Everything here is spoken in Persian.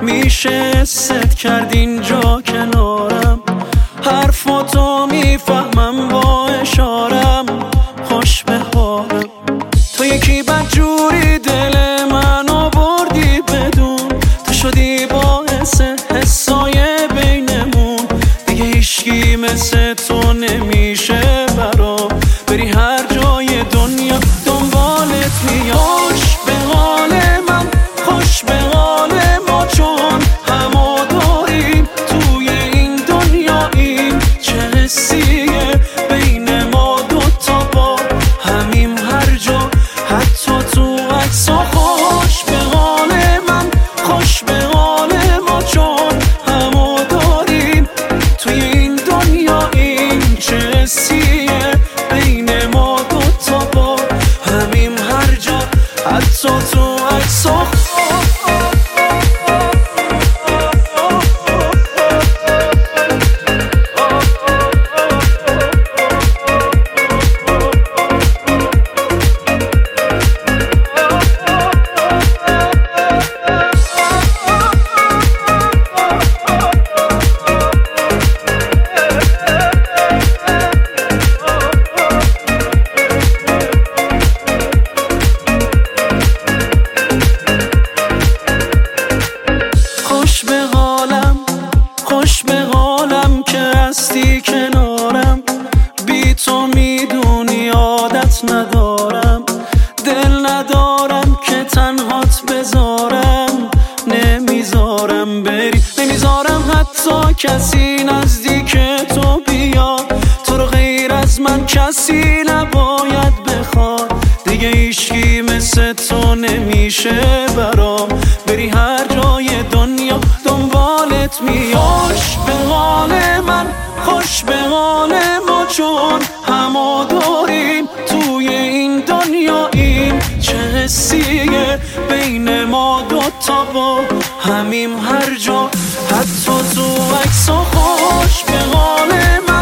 میشه ست کرد اینجا کنارم، حرفاتو میفهمم با اشارم، خوش به حالم. تو یکی بدجوری دل منو بردی بدون، تو شدی باعث حسای بینمون، دیگه هیچکی مثل تو نمیشه برام، بری هر جای دنیا دنبالت میام. خوش به حال من، خوش به حال ما، چون همو داریم توی این دنیا. این چه حسیه بین ما دوتا، با همیم هر جا حتی تو عکسا. خوش به حال من، خوش به حال ما، چون همو داریم توی این دنیا. این چه حسیه بین ما دوتا، با همیم هر جا حتی تو عکسا. خوش به حالم که هستی کنارم، بی تو میدونی عادت ندارم، دل ندارم که تنهات بذارم، نمیذارم بری، نمیذارم حتی کسی نزدیک تو بیاد، تو رو غیر از من کسی نباید بخواد، دیگه هیچکی مثل تو نمیشه برام، بری هر جای دنیا دنبالت میام. خوش به حال من، خوش به حال ما، چون همو داریم توی این دنیا. این چه حسیه بین ما دوتا، با همیم هر جا حتی تو عکسا. خوش به حال من.